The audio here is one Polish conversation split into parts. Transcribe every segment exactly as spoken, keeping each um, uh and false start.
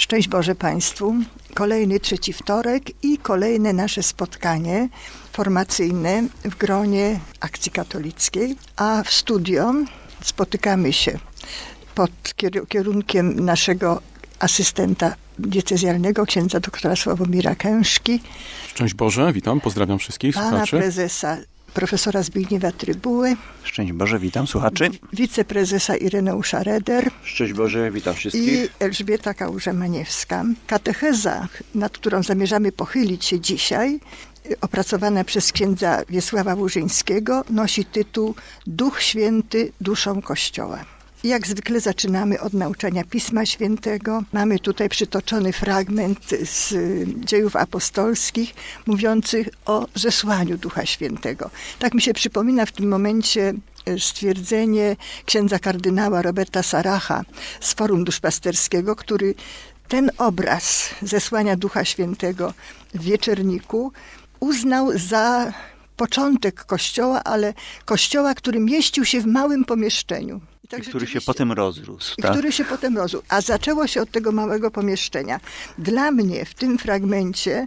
Szczęść Boże Państwu. Kolejny trzeci wtorek i kolejne nasze spotkanie formacyjne w gronie Akcji Katolickiej. A w studio spotykamy się pod kierunkiem naszego asystenta diecezjalnego, księdza doktora Sławomira Kężki. Szczęść Boże, witam, pozdrawiam wszystkich Pana słuchaczy. prezesa profesora Zbigniewa Trybuły. Szczęść Boże, witam słuchaczy. Wiceprezesa Ireneusza Reder. Szczęść Boże, witam wszystkich. I Elżbieta Kałuża-Maniewska. Katecheza, nad którą zamierzamy pochylić się dzisiaj, opracowana przez księdza Wiesława Łużyńskiego, nosi tytuł Duch Święty duszą Kościoła. Jak zwykle zaczynamy od nauczania Pisma Świętego. Mamy tutaj przytoczony fragment z Dziejów Apostolskich mówiących o zesłaniu Ducha Świętego. Tak mi się przypomina w tym momencie stwierdzenie księdza kardynała Roberta Saracha z Forum Duszpasterskiego, który ten obraz zesłania Ducha Świętego w Wieczerniku uznał za początek Kościoła, ale Kościoła, który mieścił się w małym pomieszczeniu. I tak I który się potem rozrósł. I tak? który się potem rozrósł. A zaczęło się od tego małego pomieszczenia. Dla mnie w tym fragmencie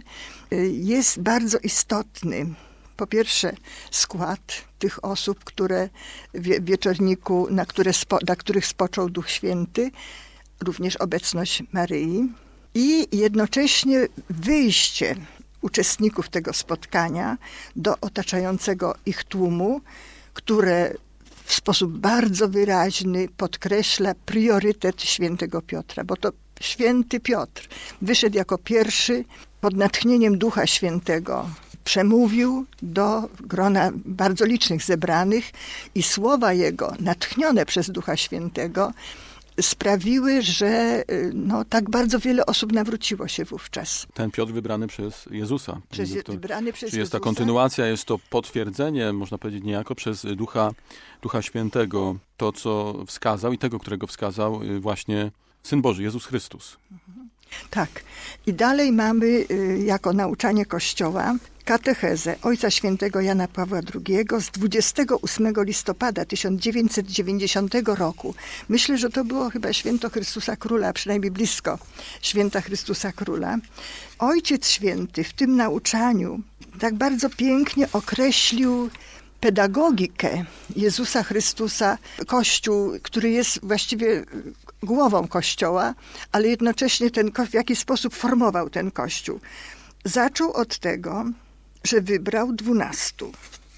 jest bardzo istotny, po pierwsze, skład tych osób, które w Wieczorniku, na, które spo, na których spoczął Duch Święty, również obecność Maryi i jednocześnie wyjście uczestników tego spotkania do otaczającego ich tłumu, które w sposób bardzo wyraźny podkreśla priorytet świętego Piotra, bo to święty Piotr wyszedł jako pierwszy pod natchnieniem Ducha Świętego, przemówił do grona bardzo licznych zebranych i słowa jego, natchnione przez Ducha Świętego, sprawiły, że no, tak bardzo wiele osób nawróciło się wówczas. Ten Piotr wybrany przez Jezusa. Przez, to, wybrany przez czyli jest Jezusa. ta kontynuacja, jest to potwierdzenie, można powiedzieć niejako, przez Ducha, Ducha Świętego, to co wskazał i tego, którego wskazał właśnie Syn Boży, Jezus Chrystus. Mhm. Tak. I dalej mamy jako nauczanie Kościoła katechezę Ojca Świętego Jana Pawła drugiego z dwudziestego ósmego listopada tysiąc dziewięćset dziewięćdziesiątego roku. Myślę, że to było chyba święto Chrystusa Króla, przynajmniej blisko święta Chrystusa Króla. Ojciec Święty w tym nauczaniu tak bardzo pięknie określił pedagogikę Jezusa Chrystusa, Kościół, który jest właściwie głową Kościoła, ale jednocześnie ten, w jaki sposób formował ten Kościół. Zaczął od tego, że wybrał dwunastu.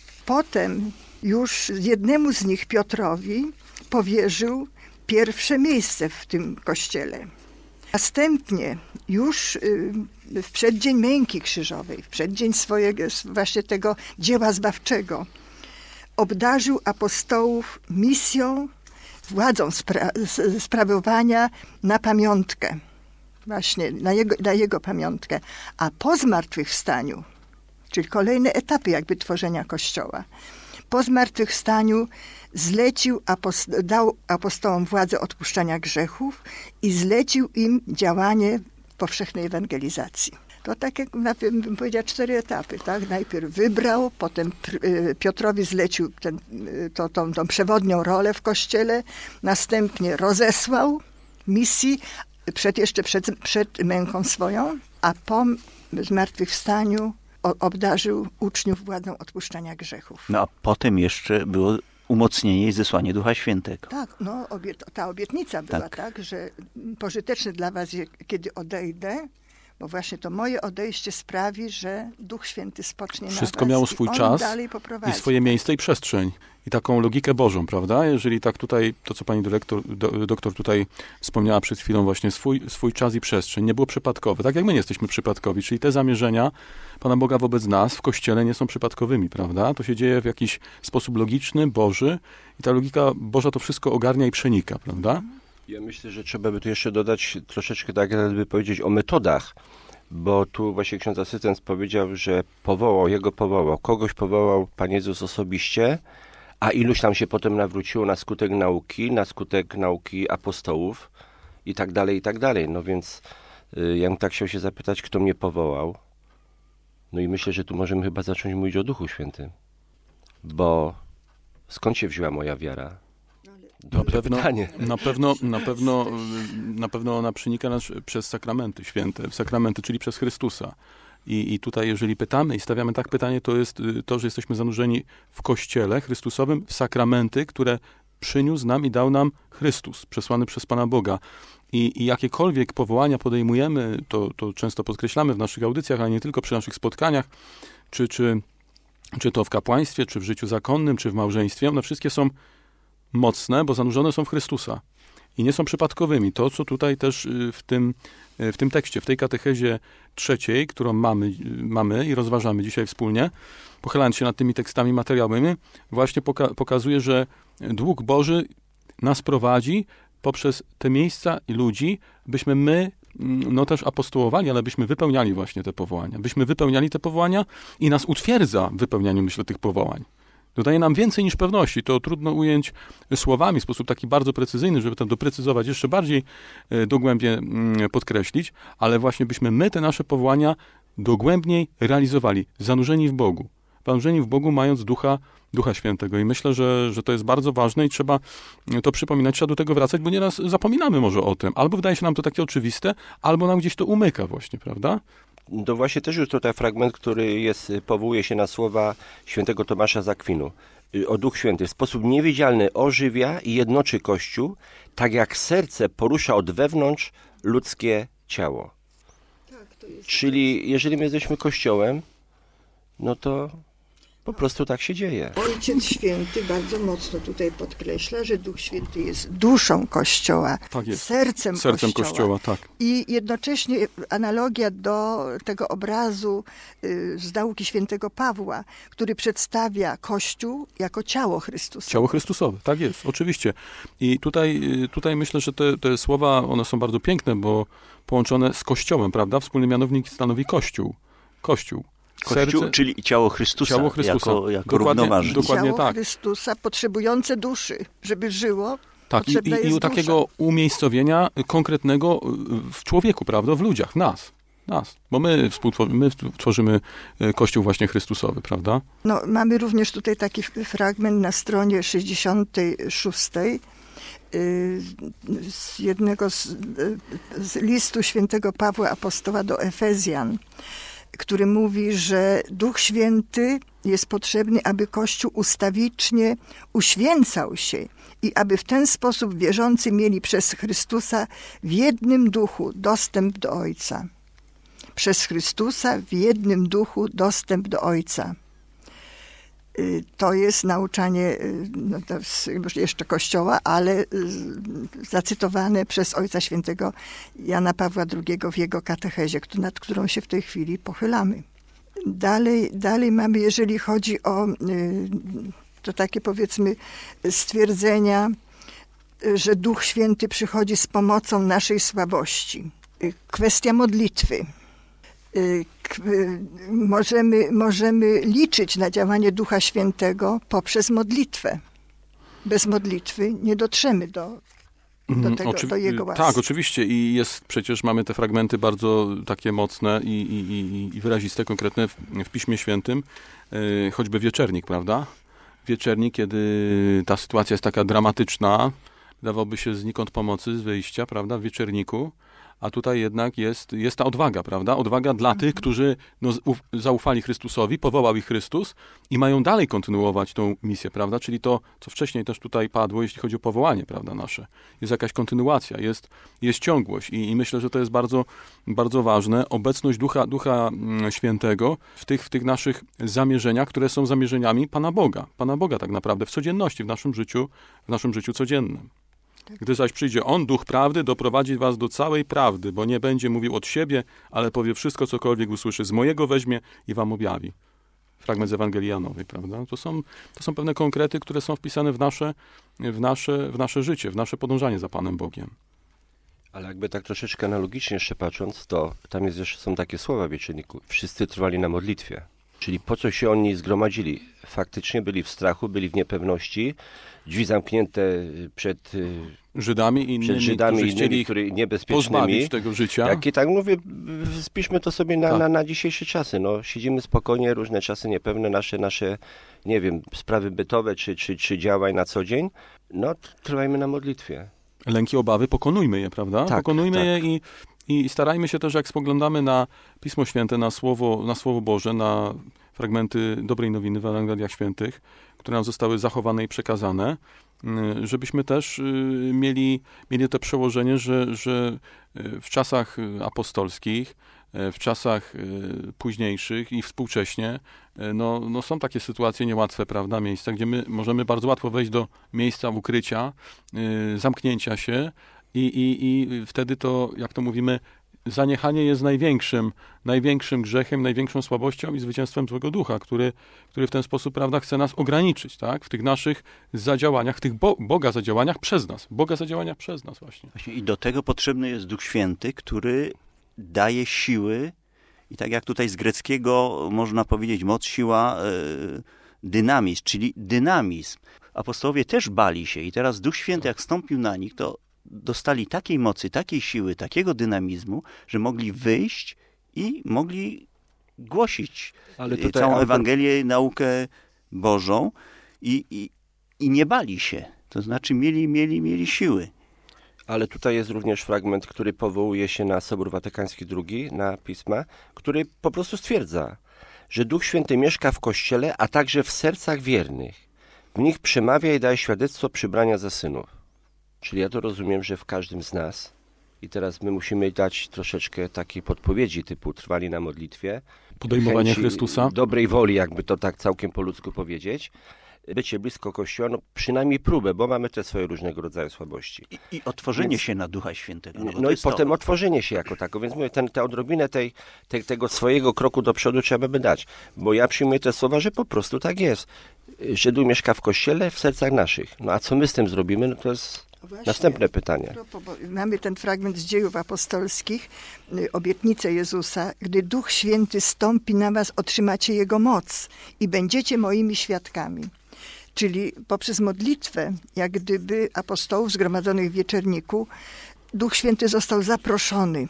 Potem już jednemu z nich, Piotrowi, powierzył pierwsze miejsce w tym kościele. Następnie już w przeddzień Męki Krzyżowej, w przeddzień swojego właśnie tego dzieła zbawczego, obdarzył apostołów misją, władzą spra- sprawowania na pamiątkę. Właśnie na jego, na jego pamiątkę. A po zmartwychwstaniu, czyli kolejne etapy jakby tworzenia Kościoła, po zmartwychwstaniu zlecił, apost- dał apostołom władzę odpuszczania grzechów i zlecił im działanie powszechnej ewangelizacji. To tak jak bym powiedziała cztery etapy, tak? Najpierw wybrał, potem Piotrowi zlecił ten, to, tą, tą przewodnią rolę w Kościele, następnie rozesłał misji, Przed, jeszcze przed, przed męką swoją, a po zmartwychwstaniu obdarzył uczniów władzą odpuszczania grzechów. No a potem jeszcze było umocnienie i zesłanie Ducha Świętego. Tak, no obiet, ta obietnica była tak. tak, że pożyteczne dla was, kiedy odejdę, bo właśnie to moje odejście sprawi, że Duch Święty spocznie na was. Wszystko miało swój i czas dalej i swoje miejsce i przestrzeń. I taką logikę Bożą, prawda? Jeżeli tak tutaj, to co pani dyrektor, do, doktor tutaj wspomniała przed chwilą, właśnie swój, swój czas i przestrzeń nie było przypadkowe. Tak jak my nie jesteśmy przypadkowi, czyli te zamierzenia Pana Boga wobec nas w Kościele nie są przypadkowymi, prawda? To się dzieje w jakiś sposób logiczny, Boży i ta logika Boża to wszystko ogarnia i przenika, prawda? Ja myślę, że trzeba by tu jeszcze dodać troszeczkę, tak jakby powiedzieć o metodach, bo tu właśnie ksiądz asystent powiedział, że powołał, jego powołał, kogoś powołał Pan Jezus osobiście, a iluś tam się potem nawróciło na skutek nauki, na skutek nauki apostołów i tak dalej, i tak dalej. No więc y, ja bym tak chciał się zapytać, kto mnie powołał. No i myślę, że tu możemy chyba zacząć mówić o Duchu Świętym. Bo skąd się wzięła moja wiara? Na pewno, pytanie. na pewno, na pewno, na pewno ona przenika nas przez sakramenty święte, sakramenty, czyli przez Chrystusa. I, I tutaj, jeżeli pytamy i stawiamy tak pytanie, to jest to, że jesteśmy zanurzeni w Kościele Chrystusowym, w sakramenty, które przyniósł nam i dał nam Chrystus, przesłany przez Pana Boga. I, i jakiekolwiek powołania podejmujemy, to, to często podkreślamy w naszych audycjach, ale nie tylko przy naszych spotkaniach, czy, czy, czy to w kapłaństwie, czy w życiu zakonnym, czy w małżeństwie, one wszystkie są mocne, bo zanurzone są w Chrystusa i nie są przypadkowymi. To, co tutaj też w tym, w tym tekście, w tej katechezie trzeciej, którą mamy, mamy i rozważamy dzisiaj wspólnie, pochylając się nad tymi tekstami materiałowymi, właśnie poka- pokazuje, że Duch Boży nas prowadzi poprzez te miejsca i ludzi, byśmy my, no też apostołowali, ale byśmy wypełniali właśnie te powołania. Byśmy wypełniali te powołania i nas utwierdza w wypełnianiu, myślę, tych powołań. Dodaje nam więcej niż pewności. To trudno ująć słowami w sposób taki bardzo precyzyjny, żeby to doprecyzować, jeszcze bardziej dogłębnie podkreślić, ale właśnie byśmy my te nasze powołania dogłębniej realizowali, zanurzeni w Bogu. Zanurzeni w Bogu, mając Ducha, Ducha Świętego. I myślę, że, że to jest bardzo ważne i trzeba to przypominać, trzeba do tego wracać, bo nieraz zapominamy może o tym. Albo wydaje się nam to takie oczywiste, albo nam gdzieś to umyka właśnie, prawda? To właśnie też już tutaj fragment, który jest, powołuje się na słowa świętego Tomasza z Akwinu. O Duch Święty w sposób niewidzialny ożywia i jednoczy Kościół, tak jak serce porusza od wewnątrz ludzkie ciało. Tak, to jest... Czyli jeżeli my jesteśmy Kościołem, no to po prostu tak się dzieje. Ojciec Święty bardzo mocno tutaj podkreśla, że Duch Święty jest duszą Kościoła, Tak jest. sercem, Sercem Kościoła. Kościoła, tak. I jednocześnie analogia do tego obrazu y, z nauki świętego Pawła, który przedstawia Kościół jako ciało Chrystusa. Ciało Chrystusowe, tak jest, oczywiście. I tutaj, tutaj myślę, że te, te słowa, one są bardzo piękne, bo połączone z Kościołem, prawda? Wspólny mianownik stanowi Kościół. Kościół. Kościół, Serce, czyli ciało Chrystusa, ciało Chrystusa. jako, jako Dokładnie, równoważnik. dokładnie Ciało tak. Chrystusa potrzebujące duszy, żeby żyło. Tak, i, potrzebna i, i jest u takiego dusza. umiejscowienia konkretnego w człowieku, prawda? W ludziach, w nas. Nas. Bo my, współtworzymy, my tworzymy Kościół właśnie Chrystusowy, prawda? No, mamy również tutaj taki fragment na stronie sześćdziesiątej szóstej z jednego z, z listu świętego Pawła Apostoła do Efezjan, który mówi, że Duch Święty jest potrzebny, aby Kościół ustawicznie uświęcał się i aby w ten sposób wierzący mieli przez Chrystusa w jednym duchu dostęp do Ojca. Przez Chrystusa w jednym duchu dostęp do Ojca. To jest nauczanie no to jest jeszcze Kościoła, ale zacytowane przez Ojca Świętego Jana Pawła drugiego w jego katechezie, nad którą się w tej chwili pochylamy. Dalej, dalej mamy, jeżeli chodzi o to takie powiedzmy stwierdzenia, że Duch Święty przychodzi z pomocą naszej słabości. Kwestia modlitwy. Możemy, możemy liczyć na działanie Ducha Świętego poprzez modlitwę. Bez modlitwy nie dotrzemy do, do, tego, Oczywi- do Jego łaski. Tak, oczywiście. I jest przecież, mamy te fragmenty bardzo takie mocne i, i, i, i wyraziste, konkretne w, w Piśmie Świętym. Yy, choćby wieczernik, prawda? Wieczernik, kiedy ta sytuacja jest taka dramatyczna, dawałoby się znikąd pomocy, z wyjścia, prawda? W wieczerniku. A tutaj jednak jest, jest ta odwaga, prawda? Odwaga dla tych, którzy no, zaufali Chrystusowi, powołał ich Chrystus i mają dalej kontynuować tą misję, prawda? Czyli to, co wcześniej też tutaj padło, jeśli chodzi o powołanie, prawda, nasze. Jest jakaś kontynuacja, jest, jest ciągłość i, i myślę, że to jest bardzo, bardzo ważne. Obecność Ducha, Ducha Świętego w tych, w tych naszych zamierzeniach, które są zamierzeniami Pana Boga. Pana Boga tak naprawdę w codzienności, w naszym życiu, w naszym życiu codziennym. Gdy zaś przyjdzie On, Duch Prawdy, doprowadzi was do całej prawdy, bo nie będzie mówił od siebie, ale powie wszystko, cokolwiek usłyszy, z mojego weźmie i wam objawi. Fragment z Ewangelii Janowej, prawda? To są, to są pewne konkrety, które są wpisane w nasze, w, nasze, w nasze życie, w nasze podążanie za Panem Bogiem. Ale jakby tak troszeczkę analogicznie jeszcze patrząc, to tam jest jeszcze, są takie słowa w wieczerniku. Wszyscy trwali na modlitwie. Czyli po co się oni zgromadzili? Faktycznie byli w strachu, byli w niepewności, drzwi zamknięte przed Żydami i innymi, przed Żydami którzy innymi, chcieli którzy niebezpiecznymi. pozbawić tego życia. Jak i tak mówię, spiszmy to sobie na, Tak. na, na dzisiejsze czasy. No, siedzimy spokojnie, różne czasy niepewne, nasze, nasze nie wiem, sprawy bytowe czy, czy, czy działań na co dzień. No, trwajmy na modlitwie. Lęki, obawy, pokonujmy je, prawda? Tak, pokonujmy tak. je i, i starajmy się też, jak spoglądamy na Pismo Święte, na Słowo, na Słowo Boże, na fragmenty dobrej nowiny w Ewangeliach Świętych, które nam zostały zachowane i przekazane, y, żebyśmy też y, mieli, mieli to przełożenie, że, że y, w czasach y, apostolskich, y, w czasach y, późniejszych i współcześnie, y, no, no są takie sytuacje niełatwe, prawda, miejsca, gdzie my możemy bardzo łatwo wejść do miejsca ukrycia, y, zamknięcia się i, i, i wtedy to, jak to mówimy, zaniechanie jest największym, największym grzechem, największą słabością i zwycięstwem złego ducha, który, który w ten sposób, prawda, chce nas ograniczyć, tak? W tych naszych zadziałaniach, w tych Bo- Boga zadziałaniach przez nas. Boga zadziałaniach przez nas właśnie. Właśnie i do tego potrzebny jest Duch Święty, który daje siły i tak jak tutaj z greckiego można powiedzieć moc, siła, yy, dynamizm, czyli dynamizm. Apostołowie też bali się i teraz Duch Święty jak stąpił na nich, to dostali takiej mocy, takiej siły, takiego dynamizmu, że mogli wyjść i mogli głosić Ale yy, tutaj całą autor- Ewangelię, naukę Bożą i, i, i nie bali się. To znaczy mieli, mieli, mieli siły. Ale tutaj jest również fragment, który powołuje się na Sobór Watykański drugi, na pisma, który po prostu stwierdza, że Duch Święty mieszka w Kościele, a także w sercach wiernych. W nich przemawia i daje świadectwo przybrania za synów. Czyli ja to rozumiem, że w każdym z nas, i teraz my musimy dać troszeczkę takiej podpowiedzi typu trwali na modlitwie, Podejmowanie chęci Chrystusa. dobrej woli, jakby to tak całkiem po ludzku powiedzieć, bycie blisko Kościoła, no przynajmniej próbę, bo mamy te swoje różnego rodzaju słabości. I, i otworzenie Więc- się na Ducha Świętego. No, bo No to i jest potem to. otworzenie się jako tako, więc mówię, ten, tę odrobinę tej, tej, tego swojego kroku do przodu trzeba by dać, bo ja przyjmuję te słowa, że po prostu tak jest, że Duch mieszka w Kościele, w sercach naszych. No a co my z tym zrobimy, no to jest Właśnie. następne pytanie. Propos, bo mamy ten fragment z dziejów apostolskich, y, obietnicę Jezusa, gdy Duch Święty stąpi na was, otrzymacie Jego moc i będziecie moimi świadkami. Czyli poprzez modlitwę, jak gdyby apostołów zgromadzonych w wieczerniku, Duch Święty został zaproszony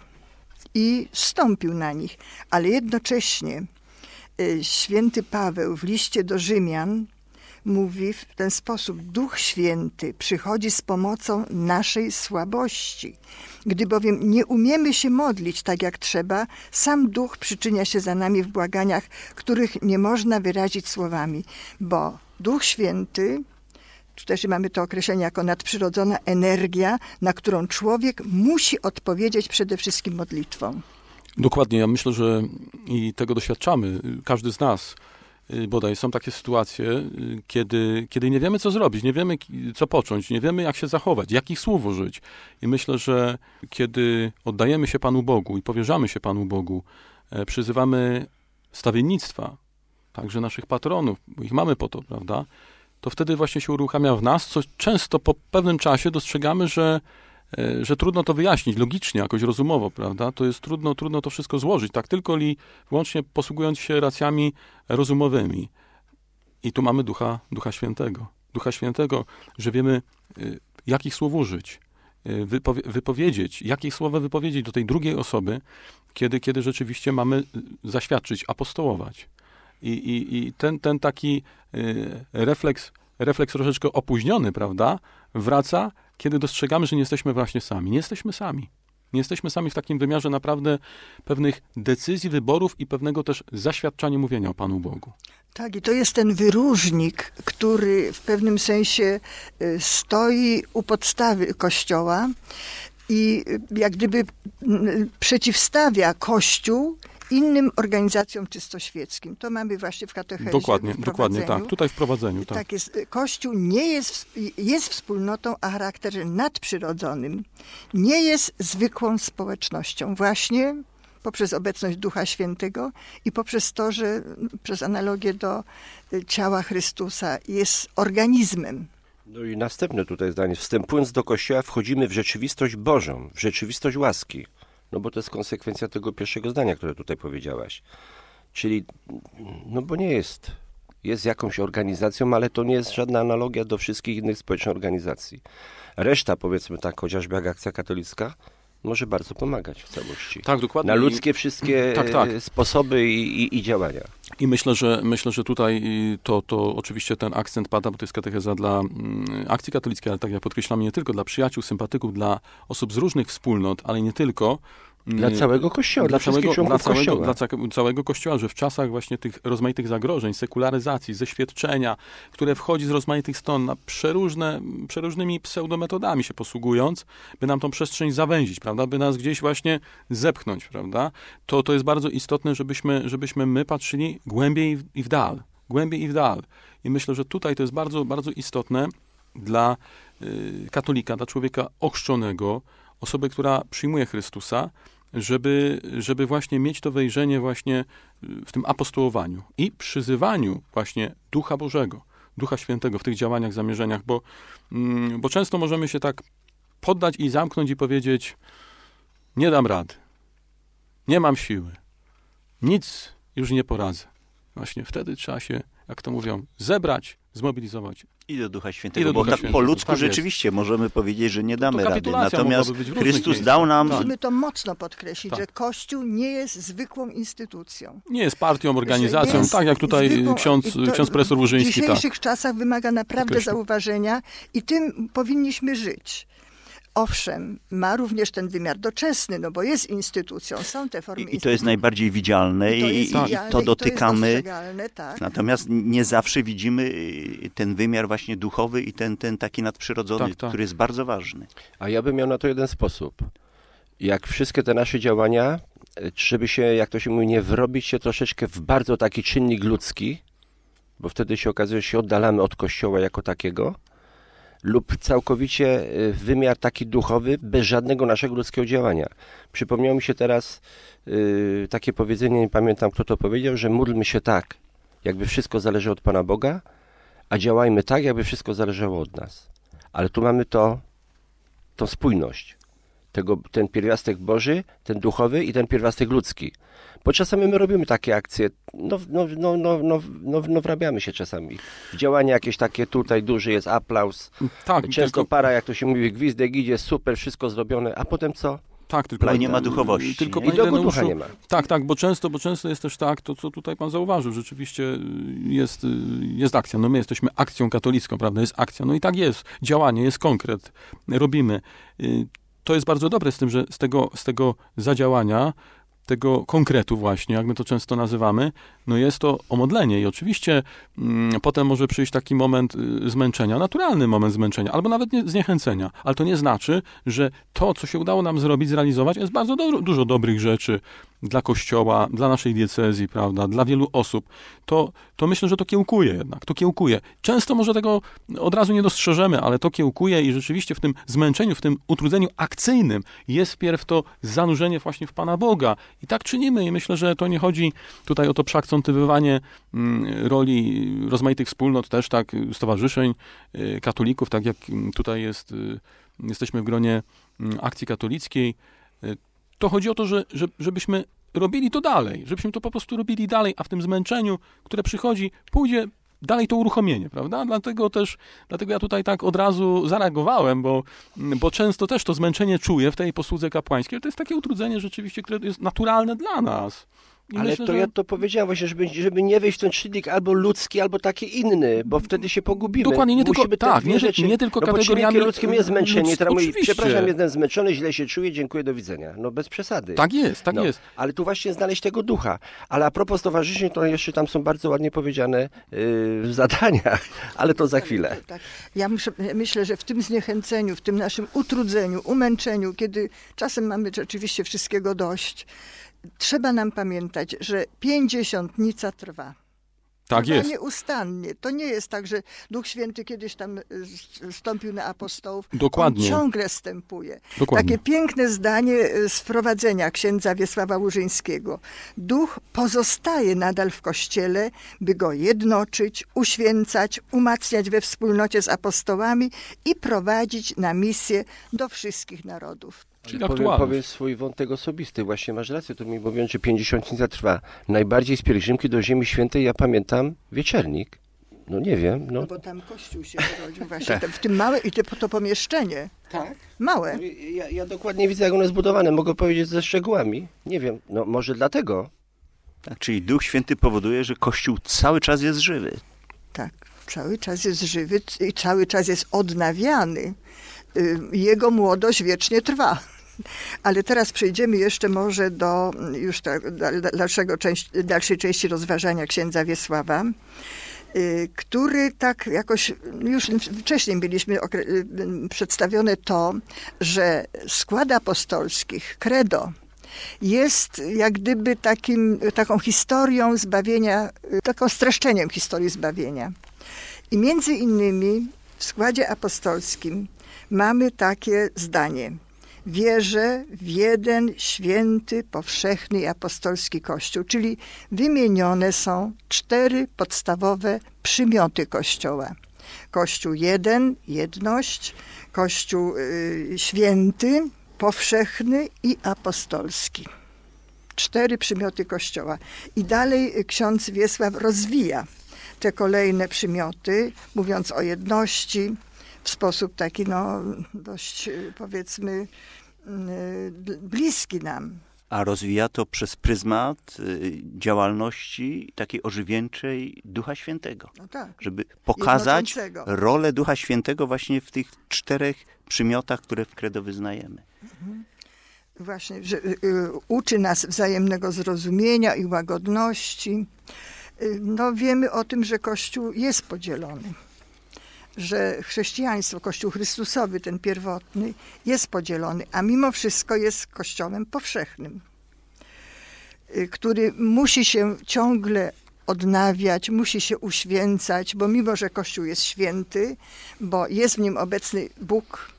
i stąpił na nich. Ale jednocześnie y, święty Paweł w liście do Rzymian mówi w ten sposób: Duch Święty przychodzi z pomocą naszej słabości. Gdy bowiem nie umiemy się modlić tak jak trzeba, sam Duch przyczynia się za nami w błaganiach, których nie można wyrazić słowami. Bo Duch Święty, tu też mamy to określenie jako nadprzyrodzona energia, na którą człowiek musi odpowiedzieć przede wszystkim modlitwą. Dokładnie, ja myślę, że i tego doświadczamy, każdy z nas. Y, Bodaj są takie sytuacje, y, kiedy, kiedy nie wiemy, co zrobić, nie wiemy, ki- co począć, nie wiemy, jak się zachować, jakich słów użyć. I myślę, że kiedy oddajemy się Panu Bogu i powierzamy się Panu Bogu, e, przyzywamy stawiennictwa, także naszych patronów, bo ich mamy po to, prawda? To wtedy właśnie się uruchamia w nas, co często po pewnym czasie dostrzegamy, że e, że trudno to wyjaśnić logicznie, jakoś rozumowo, prawda? To jest trudno, trudno to wszystko złożyć, tak tylko i wyłącznie posługując się racjami rozumowymi. I tu mamy Ducha, Ducha Świętego. Ducha Świętego, że wiemy, y, jakich słów użyć, y, wypowie- wypowiedzieć, jakie słowa wypowiedzieć do tej drugiej osoby, kiedy, kiedy rzeczywiście mamy y, zaświadczyć, apostołować. I, i, i ten, ten taki y, refleks, refleks troszeczkę opóźniony, prawda, wraca, kiedy dostrzegamy, że nie jesteśmy właśnie sami. Nie jesteśmy sami. Nie jesteśmy sami w takim wymiarze naprawdę pewnych decyzji, wyborów i pewnego też zaświadczania, mówienia o Panu Bogu. Tak, i to jest ten wyróżnik, który w pewnym sensie y, stoi u podstawy Kościoła i y, jak gdyby y, przeciwstawia Kościół innym organizacjom czysto świeckim. To mamy właśnie w katechezie. Dokładnie, w dokładnie tak. Tutaj w prowadzeniu, tak. Tak jest. Kościół nie jest, jest wspólnotą o charakterze nadprzyrodzonym. Nie jest zwykłą społecznością. Właśnie poprzez obecność Ducha Świętego i poprzez to, że przez analogię do ciała Chrystusa jest organizmem. No i następne tutaj zdanie. Wstępując do Kościoła, wchodzimy w rzeczywistość Bożą, w rzeczywistość łaski. No bo to jest konsekwencja tego pierwszego zdania, które tutaj powiedziałaś. Czyli, no bo nie jest, jest jakąś organizacją, ale to nie jest żadna analogia do wszystkich innych społecznych organizacji. Reszta, powiedzmy tak, chociażby jak Akcja Katolicka, może bardzo pomagać w całości. Tak, dokładnie. Na ludzkie wszystkie tak, tak. sposoby i, i, i działania. I myślę, że myślę, że tutaj to, to oczywiście ten akcent pada, bo to jest katecheza dla Akcji Katolickiej, ale tak jak podkreślam, nie tylko dla przyjaciół, sympatyków, dla osób z różnych wspólnot, ale nie tylko. Dla całego Kościoła, dla, dla wszystkich członków dla całego, Kościoła. Dla ca całego Kościoła, że w czasach właśnie tych rozmaitych zagrożeń, sekularyzacji, zeświadczenia, które wchodzi z rozmaitych stron, na przeróżne, przeróżnymi pseudometodami się posługując, by nam tą przestrzeń zawęzić, prawda, by nas gdzieś właśnie zepchnąć, prawda, to, to jest bardzo istotne, żebyśmy, żebyśmy my patrzyli głębiej i w dal, głębiej i w dal. I myślę, że tutaj to jest bardzo, bardzo istotne dla y, katolika, dla człowieka ochrzczonego, osoby, która przyjmuje Chrystusa, żeby, żeby właśnie mieć to wejrzenie właśnie w tym apostołowaniu i przyzywaniu właśnie Ducha Bożego, Ducha Świętego w tych działaniach, zamierzeniach, bo, bo często możemy się tak poddać i zamknąć i powiedzieć: nie dam rady, nie mam siły, nic już nie poradzę. Właśnie wtedy trzeba się, jak to mówią, zebrać, zmobilizować. I do Ducha Świętego, I do bo Ducha tak Świętego. po ludzku tak rzeczywiście jest. możemy powiedzieć, że nie To- damy to rady. kapitulacja Natomiast mogłaby być w różnych Chrystus miejscach. dał nam... Tak. Musimy to mocno podkreślić, Tak. że Kościół nie jest zwykłą instytucją. Nie jest partią, organizacją, Jest tak jak tutaj zwykłą- ksiądz, i to ksiądz profesor W Łużyński. Tak. dzisiejszych czasach wymaga naprawdę Podkreślam. zauważenia i tym powinniśmy żyć. Owszem, ma również ten wymiar doczesny, no bo jest instytucją, są te formy I, I to jest instytucji. najbardziej widzialne i, I to jest i, i idealne, to i dotykamy. jest dostrzegalne, tak. Natomiast nie zawsze widzimy y, ten wymiar właśnie duchowy i ten, ten taki nadprzyrodzony, Tak, tak. który jest bardzo ważny. A ja bym miał na to jeden sposób. Jak wszystkie te nasze działania, żeby się, jak to się mówi, nie wrobić się troszeczkę w bardzo taki czynnik ludzki, bo wtedy się okazuje, że się oddalamy od Kościoła jako takiego, lub całkowicie y, wymiar taki duchowy, bez żadnego naszego ludzkiego działania. Przypomniało mi się teraz y, takie powiedzenie, nie pamiętam kto to powiedział, że módlmy się tak, jakby wszystko zależy od Pana Boga, a działajmy tak, jakby wszystko zależało od nas. Ale tu mamy to, tą spójność. Tego, ten pierwiastek Boży, ten duchowy i ten pierwiastek ludzki. Bo czasami my robimy takie akcje, no, no, no, no, no, no, no wrabiamy się czasami. W działania jakieś takie, tutaj duży jest aplauz. Tak, Często tylko, para, jak to się mówi, gwizdek idzie, super, wszystko zrobione, a potem co? tak, tylko Ale nie ma duchowości, Tylko, nie? panie I tego Ireneuszu, ducha nie ma. Tak, tak, bo często, bo często jest też tak, to co tutaj pan zauważył, rzeczywiście jest, jest akcja. No my jesteśmy akcją katolicką, prawda? Jest akcja. No i tak jest. Działanie, jest konkret. Robimy. To jest bardzo dobre z tym, że z tego, z tego zadziałania, tego konkretu właśnie, jak my to często nazywamy, no jest to omodlenie i oczywiście mm, potem może przyjść taki moment y, zmęczenia, naturalny moment zmęczenia, albo nawet nie, zniechęcenia, ale to nie znaczy, że to, co się udało nam zrobić, zrealizować, jest bardzo do, dużo dobrych rzeczy dla Kościoła, dla naszej diecezji, prawda, dla wielu osób, to, to myślę, że to kiełkuje jednak, to kiełkuje. Często może tego od razu nie dostrzeżemy, ale to kiełkuje i rzeczywiście w tym zmęczeniu, w tym utrudzeniu akcyjnym jest wpierw to zanurzenie właśnie w Pana Boga. I tak czynimy i myślę, że to nie chodzi tutaj o to przeakcentowywanie mm, roli rozmaitych wspólnot, też tak, stowarzyszeń y, katolików, tak jak tutaj jest, y, jesteśmy w gronie y, Akcji Katolickiej. Y, to chodzi o to, że, że, żebyśmy robili to dalej, żebyśmy to po prostu robili dalej, a w tym zmęczeniu, które przychodzi, pójdzie dalej to uruchomienie, prawda? Dlatego też, dlatego ja tutaj tak od razu zareagowałem, bo, bo często też to zmęczenie czuję w tej posłudze kapłańskiej. To jest takie utrudzenie rzeczywiście, które jest naturalne dla nas. I Ale myślę, to że... ja to powiedziałem właśnie, żeby, żeby nie wejść w ten czynnik albo ludzki, albo taki inny, bo wtedy się pogubimy. Dokładnie, nie tylko- Musimy te tak, dwie nie- rzeczy, nie tylko no bo kategoriami czynnikiem ludzkim jest zmęczenie. ludz- Teraz mówi, oczywiście. przepraszam, jestem zmęczony, źle się czuję, dziękuję, do widzenia. No bez przesady. Tak jest, tak No, jest. ale tu właśnie znaleźć tego ducha. Ale a propos stowarzyszeń, to jeszcze tam są bardzo ładnie powiedziane yy, w zadaniach, ale to za chwilę. Tak. Ja muszę, myślę, że w tym zniechęceniu, w tym naszym utrudzeniu, umęczeniu, kiedy czasem mamy rzeczywiście wszystkiego dość, trzeba nam pamiętać, że pięćdziesiątnica trwa. Tak Trwa jest. nieustannie. To nie jest tak, że Duch Święty kiedyś tam y, stąpił na apostołów. Dokładnie. On ciągle stępuje. Dokładnie. Takie piękne zdanie y, z wprowadzenia księdza Wiesława Łużyńskiego. Duch pozostaje nadal w Kościele, by go jednoczyć, uświęcać, umacniać we wspólnocie z apostołami i prowadzić na misję do wszystkich narodów. Czyli powiem, aktualność. powiem swój wątek osobisty. Właśnie masz rację, to mi mówiąc, że pięćdziesiątnica trwa. Najbardziej z pielgrzymki do Ziemi Świętej ja pamiętam Wieczernik. No nie wiem. No, No bo tam kościół się urodził właśnie, w tym małe i te, to pomieszczenie. tak. Małe. Ja, ja dokładnie widzę, jak ono jest zbudowane. Mogę powiedzieć ze szczegółami. Nie wiem, no może dlatego. Tak, czyli Duch Święty powoduje, że Kościół cały czas jest żywy. Tak, cały czas jest żywy i cały czas jest odnawiany. Y, Jego młodość wiecznie trwa. Ale teraz przejdziemy jeszcze może do już tak, dalszego części, dalszej części rozważania księdza Wiesława, y, który tak jakoś, już wcześniej mieliśmy okre- y, przedstawione to, że skład apostolskich, credo, jest jak gdyby takim, taką historią zbawienia, taką streszczeniem historii zbawienia. I między innymi w składzie apostolskim mamy takie zdanie. Wierzę w jeden święty, powszechny i apostolski Kościół, czyli wymienione są cztery podstawowe przymioty Kościoła. Kościół jeden, jedność, Kościół y, święty, powszechny i apostolski. Cztery przymioty Kościoła. I dalej ksiądz Wiesław rozwija te kolejne przymioty, mówiąc o jedności w sposób taki no, dość, powiedzmy, bliski nam. A rozwija to przez pryzmat y, działalności takiej ożywieńczej Ducha Świętego. No tak. Żeby pokazać Jednoczącego. rolę Ducha Świętego właśnie w tych czterech przymiotach, które w credo wyznajemy. Właśnie, że y, y, uczy nas wzajemnego zrozumienia i łagodności. Y, no, wiemy o tym, że Kościół jest podzielony. Że chrześcijaństwo, Kościół Chrystusowy, ten pierwotny, jest podzielony, a mimo wszystko jest Kościołem powszechnym, y, który musi się ciągle odnawiać, musi się uświęcać, bo mimo, że Kościół jest święty, bo jest w nim obecny Bóg,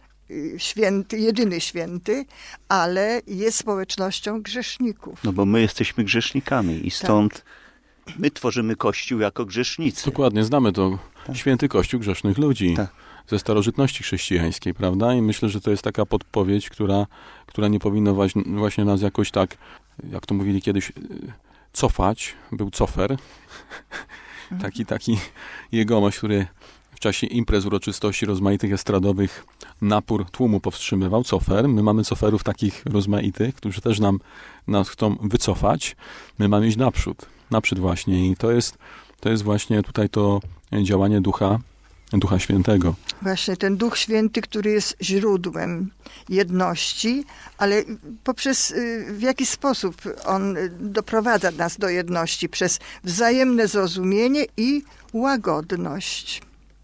święty, jedyny święty, ale jest społecznością grzeszników. No bo my jesteśmy grzesznikami i stąd my tworzymy Kościół jako grzesznicy. Dokładnie, znamy to. Tak. Święty Kościół grzesznych ludzi. Tak. Ze starożytności chrześcijańskiej, prawda? I myślę, że to jest taka podpowiedź, która, która nie powinna waś- właśnie nas jakoś tak, jak to mówili kiedyś, cofać. Był cofer. taki, taki jegomość, który w czasie imprez, uroczystości rozmaitych estradowych napór tłumu powstrzymywał. Cofer. My mamy coferów takich rozmaitych, którzy też nam nas chcą wycofać. My mamy iść naprzód. Naprzód właśnie. I to jest, to jest właśnie tutaj to działanie Ducha, Ducha Świętego. Właśnie ten Duch Święty, który jest źródłem jedności, ale poprzez y, w jaki sposób on doprowadza nas do jedności? Przez wzajemne zrozumienie i łagodność.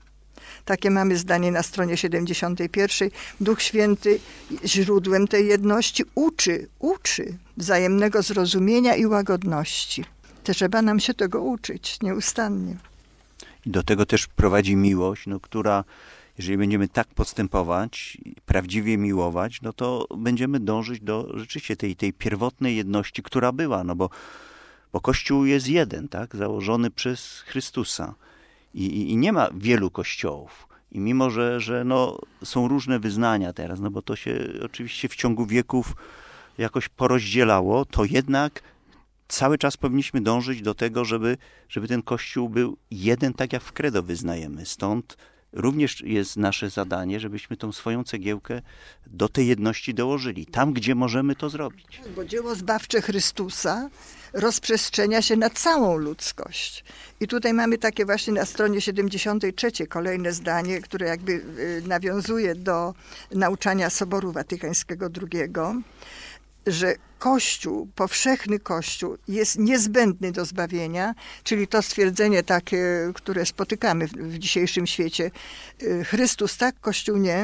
Takie mamy zdanie na stronie siedemdziesiątej pierwszej. Duch Święty źródłem tej jedności uczy, uczy wzajemnego zrozumienia i łagodności. Trzeba nam się tego uczyć nieustannie. I do tego też prowadzi miłość, no, która, jeżeli będziemy tak postępować, prawdziwie miłować, no to będziemy dążyć do rzeczywiście tej, tej pierwotnej jedności, która była, no bo, bo Kościół jest jeden, tak, założony przez Chrystusa. I, i, i nie ma wielu kościołów. I mimo, że, że no, są różne wyznania teraz, no bo to się oczywiście w ciągu wieków jakoś porozdzielało, to jednak cały czas powinniśmy dążyć do tego, żeby, żeby ten Kościół był jeden, tak jak w credo wyznajemy. Stąd również jest nasze zadanie, żebyśmy tą swoją cegiełkę do tej jedności dołożyli. Tam, gdzie możemy to zrobić. Bo dzieło zbawcze Chrystusa rozprzestrzenia się na całą ludzkość. I tutaj mamy takie właśnie na stronie siedemdziesiątej trzeciej kolejne zdanie, które jakby nawiązuje do nauczania Soboru Watykańskiego drugiego, że Kościół, powszechny Kościół jest niezbędny do zbawienia, czyli to stwierdzenie takie, które spotykamy w, w dzisiejszym świecie. Chrystus tak, Kościół nie.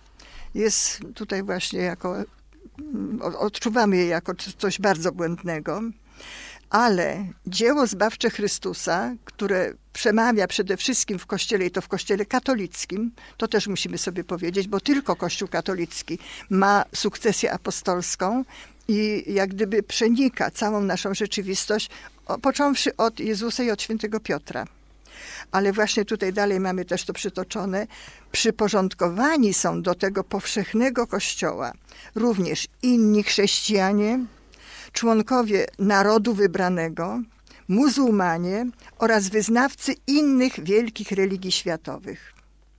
Jest tutaj właśnie jako, odczuwamy je jako coś bardzo błędnego. Ale dzieło zbawcze Chrystusa, które przemawia przede wszystkim w Kościele, i to w Kościele katolickim, to też musimy sobie powiedzieć, bo tylko Kościół katolicki ma sukcesję apostolską i jak gdyby przenika całą naszą rzeczywistość, począwszy od Jezusa i od świętego Piotra. Ale właśnie tutaj dalej mamy też to przytoczone. Przyporządkowani są do tego powszechnego Kościoła również inni chrześcijanie, członkowie narodu wybranego, muzułmanie oraz wyznawcy innych wielkich religii światowych.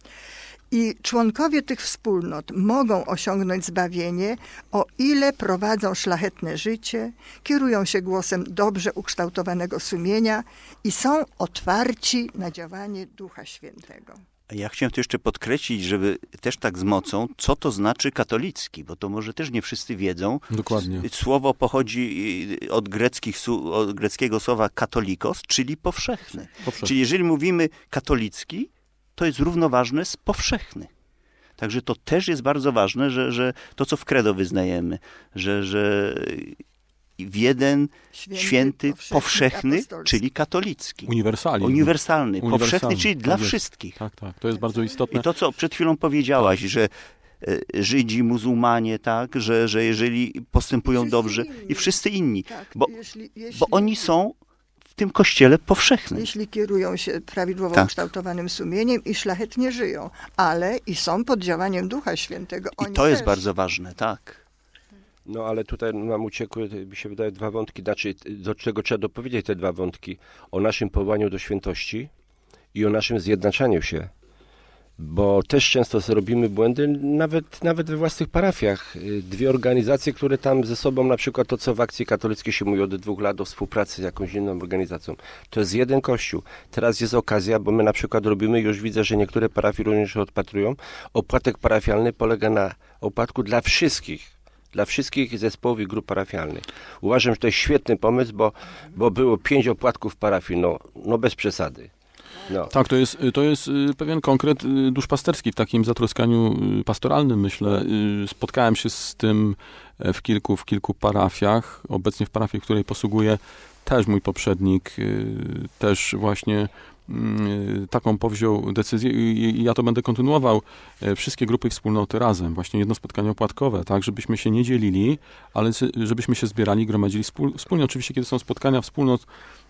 I członkowie tych wspólnot mogą osiągnąć zbawienie, o ile prowadzą szlachetne życie, kierują się głosem dobrze ukształtowanego sumienia i są otwarci na działanie Ducha Świętego. Ja chciałem tu jeszcze podkreślić, żeby też tak z mocą, co to znaczy katolicki, bo to może też nie wszyscy wiedzą. Dokładnie. Słowo pochodzi od, greckich, od greckiego słowa katolikos, czyli powszechny. Powszechny. Czyli jeżeli mówimy katolicki, to jest równoważne z powszechny. Także to też jest bardzo ważne, że, że to, co w credo wyznajemy, że, że w jeden święty, święty powszechny, powszechny czyli katolicki. Uniwersalny. Uniwersalny. Powszechny, Uniwersalny. czyli dla Tak jest. wszystkich. Tak, tak. To jest bardzo istotne. I to, co przed chwilą powiedziałaś, że Żydzi, muzułmanie, tak, że, że jeżeli postępują wszyscy dobrze inni. i wszyscy inni, Tak, bo, jeśli, jeśli, bo oni są w tym kościele powszechnym. Jeśli kierują się prawidłowo Tak. ukształtowanym sumieniem i szlachetnie żyją, ale i są pod działaniem Ducha Świętego. I Oni to jest też. bardzo ważne, tak. No ale tutaj nam uciekły, mi się wydaje, dwa wątki, znaczy do czego trzeba dopowiedzieć te dwa wątki. O naszym powołaniu do świętości i o naszym zjednaczaniu się. Bo też często robimy błędy, nawet, nawet we własnych parafiach. Dwie organizacje, które tam ze sobą, na przykład to, co w Akcji Katolickiej się mówi od dwóch lat o współpracy z jakąś inną organizacją, to jest jeden kościół. Teraz jest okazja, bo my na przykład robimy, już widzę, że niektóre parafie również odpatrują, opłatek parafialny polega na opłatku dla wszystkich. Dla wszystkich zespołów i grup parafialnych. Uważam, że to jest świetny pomysł, bo, bo było pięć opłatków parafii, no, no bez przesady. No. Tak, to jest, to jest y, pewien konkret y, duszpasterski w takim zatroskaniu y, pastoralnym, myślę. Y, Spotkałem się z tym e, w kilku, w kilku parafiach. Obecnie w parafii, w której posługuje też mój poprzednik, y, też właśnie y, taką powziął decyzję i, i ja to będę kontynuował. E, Wszystkie grupy i wspólnoty razem, właśnie jedno spotkanie opłatkowe, tak, żebyśmy się nie dzielili, ale z- żebyśmy się zbierali, gromadzili wspól, wspólnie. Oczywiście, kiedy są spotkania wspólnot,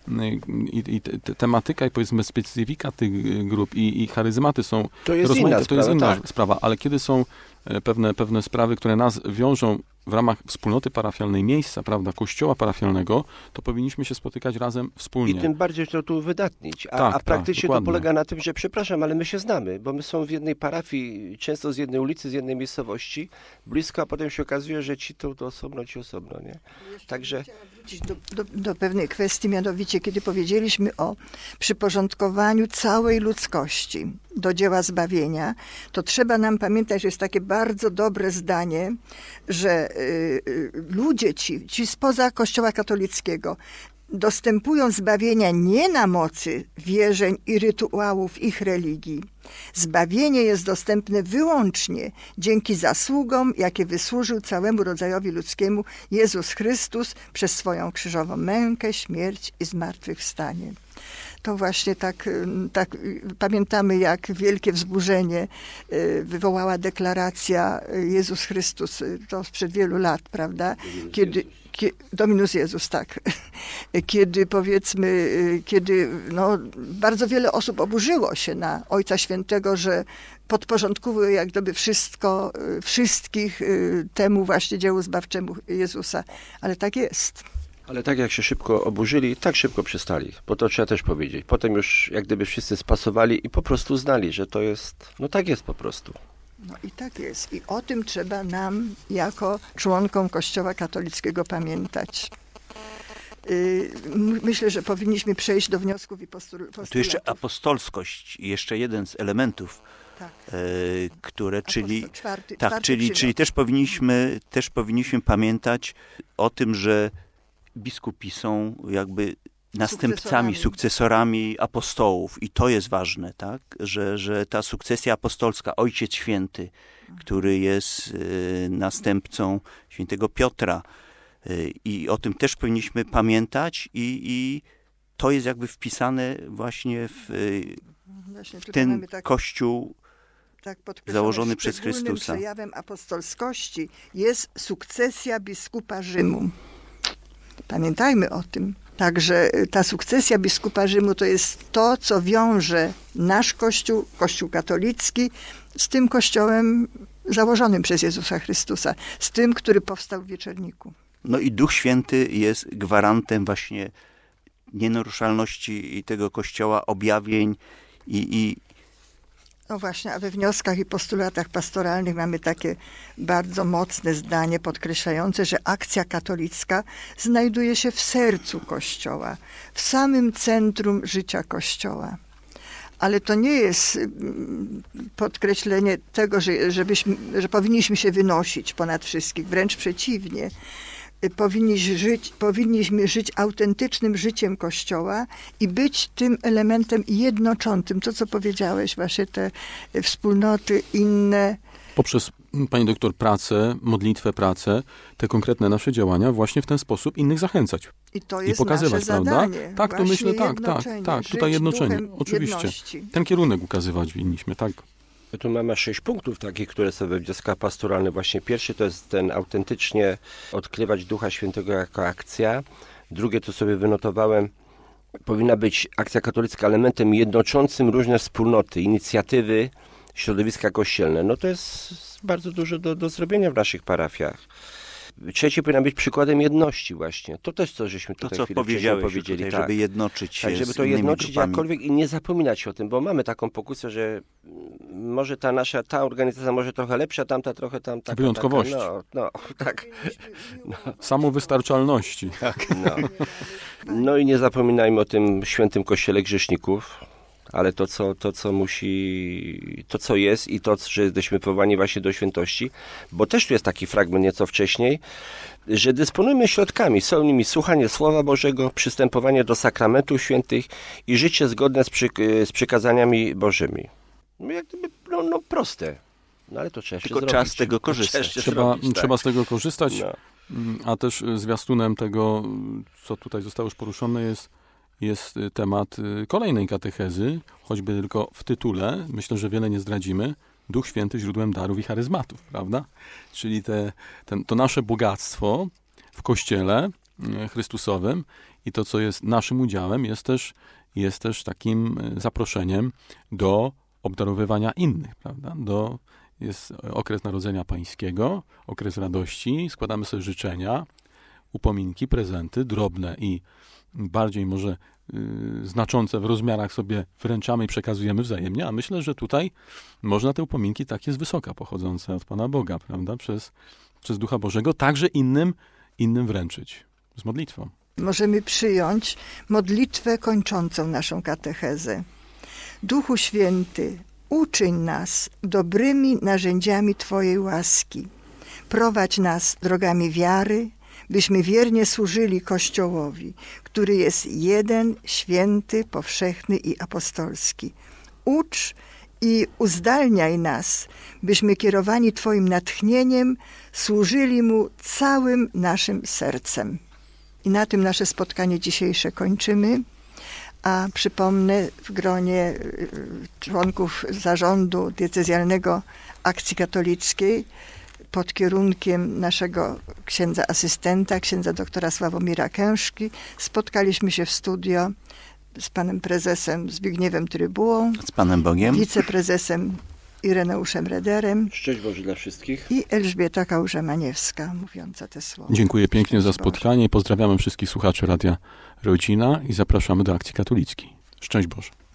i, i te, te, tematyka i powiedzmy specyfika tych grup i, i charyzmaty są To jest rozmaite, inna to sprawa, jest inna tak. sprawa, ale kiedy są e, pewne, pewne sprawy, które nas wiążą w ramach wspólnoty parafialnej, miejsca, prawda, kościoła parafialnego, to powinniśmy się spotykać razem wspólnie. I tym bardziej to tu wydatnić. A, Tak, a praktycznie tak, to dokładnie. polega na tym, że przepraszam, ale my się znamy, bo my są w jednej parafii, często z jednej ulicy, z jednej miejscowości, blisko, a potem się okazuje, że ci to, to osobno, ci osobno, nie? Także Wrócić Do, do, do pewnej kwestii, mianowicie kiedy powiedzieliśmy o przyporządkowaniu całej ludzkości do dzieła zbawienia, to trzeba nam pamiętać, że jest takie bardzo dobre zdanie, że y, y, ludzie ci, ci spoza Kościoła katolickiego dostępują zbawienia nie na mocy wierzeń i rytuałów ich religii. Zbawienie jest dostępne wyłącznie dzięki zasługom, jakie wysłużył całemu rodzajowi ludzkiemu Jezus Chrystus przez swoją krzyżową mękę, śmierć i zmartwychwstanie. To właśnie tak, tak pamiętamy, jak wielkie wzburzenie wywołała deklaracja Jezus Chrystus, to sprzed wielu lat, prawda? Kiedy, kie, Dominus Jezus, tak. Kiedy powiedzmy, kiedy no, bardzo wiele osób oburzyło się na Ojca Świętego, że podporządkowuje jak gdyby wszystko, wszystkich temu właśnie dziełu zbawczemu Jezusa. Ale tak jest. Ale tak jak się szybko oburzyli, tak szybko przestali, bo to trzeba też powiedzieć. Potem już jak gdyby wszyscy spasowali i po prostu uznali, że to jest, no tak jest po prostu. No i tak jest. I o tym trzeba nam, jako członkom Kościoła katolickiego, pamiętać. Yy, myślę, że powinniśmy przejść do wniosków i postulatów. Tu jeszcze apostolskość, jeszcze jeden z elementów, Tak. e, które, czyli, Apostol- czwarty, tak, czwarty czyli, przymierze. czyli też powinniśmy, też powinniśmy pamiętać o tym, że biskupi są jakby następcami, Sukcesorami. sukcesorami apostołów i to jest ważne, tak, że, że ta sukcesja apostolska, Ojciec Święty, który jest y, następcą świętego Piotra y, i o tym też powinniśmy pamiętać i, i to jest jakby wpisane właśnie w, y, Właśnie w tutaj ten mamy tak, Kościół tak podkreślone, założony przez szczególnym Chrystusa. przejawem apostolskości jest sukcesja biskupa Rzymu. Pamiętajmy o tym. Także ta sukcesja biskupa Rzymu to jest to, co wiąże nasz Kościół, Kościół katolicki, z tym Kościołem założonym przez Jezusa Chrystusa, z tym, który powstał w Wieczerniku. No i Duch Święty jest gwarantem właśnie nienaruszalności tego Kościoła, objawień i, i No właśnie, a we wnioskach i postulatach pastoralnych mamy takie bardzo mocne zdanie podkreślające, że akcja katolicka znajduje się w sercu Kościoła, w samym centrum życia Kościoła. Ale to nie jest podkreślenie tego, że, żebyśmy, że powinniśmy się wynosić ponad wszystkich, wręcz przeciwnie. Powinniśmy żyć, powinniśmy żyć autentycznym życiem Kościoła i być tym elementem jednoczącym. To, co powiedziałeś, właśnie te wspólnoty inne. Poprzez, pani doktor, pracę, modlitwę, pracę, te konkretne nasze działania właśnie w ten sposób innych zachęcać. I to jest I pokazywać, nasze prawda? zadanie. Tak, to myślę, tak, tak, jednoczenie, tak. żyć Tutaj jednoczenie, duchem oczywiście. jedności. Ten kierunek ukazywać winniśmy, tak. Tu mamy sześć punktów takich, które są we wnioskach pastoralnych. Właśnie pierwszy to jest ten autentycznie odkrywać Ducha Świętego jako akcja. Drugie to sobie wynotowałem, powinna być akcja katolicka elementem jednoczącym różne wspólnoty, inicjatywy, środowiska kościelne. No to jest bardzo dużo do, do zrobienia w naszych parafiach. Trzecie powinna być przykładem jedności właśnie. To też co żeśmy to, tutaj co chwilę powiedziałeś powiedzieli. tutaj, Tak. żeby jednoczyć się Tak, żeby z to innymi jednoczyć grupami. jakkolwiek i nie zapominać o tym, bo mamy taką pokusę, że może ta nasza, ta organizacja może trochę lepsza, tamta trochę tam taka. Wyjątkowości. Taka, no, no, tak. Samowystarczalności. No. no i nie zapominajmy o tym świętym kościele grzeszników, ale to co, to, co musi, to, co jest i to, że jesteśmy powołani właśnie do świętości, bo też tu jest taki fragment nieco wcześniej, że dysponujemy środkami, są nimi słuchanie Słowa Bożego, przystępowanie do sakramentów świętych i życie zgodne z, przy, z przykazaniami Bożymi. No jak gdyby, no, no proste. No ale to trzeba Tylko jeszcze trzeba zrobić. z tego korzystać. Trzeba, Trzeba, zrobić, tak. trzeba z tego korzystać, No. a też zwiastunem tego, co tutaj zostało już poruszone, jest, jest temat kolejnej katechezy, choćby tylko w tytule, myślę, że wiele nie zdradzimy, Duch Święty źródłem darów i charyzmatów, prawda? Czyli te, ten, to nasze bogactwo w Kościele Chrystusowym i to, co jest naszym udziałem, jest też, jest też takim zaproszeniem do obdarowywania innych, prawda? Do, jest okres Narodzenia Pańskiego, okres radości, składamy sobie życzenia, upominki, prezenty, drobne i bardziej może y, znaczące w rozmiarach sobie wręczamy i przekazujemy wzajemnie, a myślę, że tutaj można te upominki takie z wysoka pochodzące od Pana Boga, prawda, przez, przez Ducha Bożego, także innym, innym wręczyć z modlitwą. Możemy przyjąć modlitwę kończącą naszą katechezę. Duchu Święty, uczyń nas dobrymi narzędziami Twojej łaski. Prowadź nas drogami wiary, byśmy wiernie służyli Kościołowi, który jest jeden, święty, powszechny i apostolski. Ucz i uzdalniaj nas, byśmy kierowani Twoim natchnieniem służyli Mu całym naszym sercem. I na tym nasze spotkanie dzisiejsze kończymy. A przypomnę, w gronie członków zarządu diecezjalnego Akcji Katolickiej pod kierunkiem naszego księdza asystenta, księdza doktora Sławomira Kężki, spotkaliśmy się w studio z panem prezesem Zbigniewem Trybułą, Z Panem Bogiem. wiceprezesem Ireneuszem Rederem Szczęść Boże dla wszystkich. i Elżbieta Kałuża-Maniewska, mówiąca te słowa. Dziękuję pięknie za Szczęść Boże. spotkanie i pozdrawiamy wszystkich słuchaczy Radia Rodzina i zapraszamy do Akcji Katolickiej. Szczęść Boże.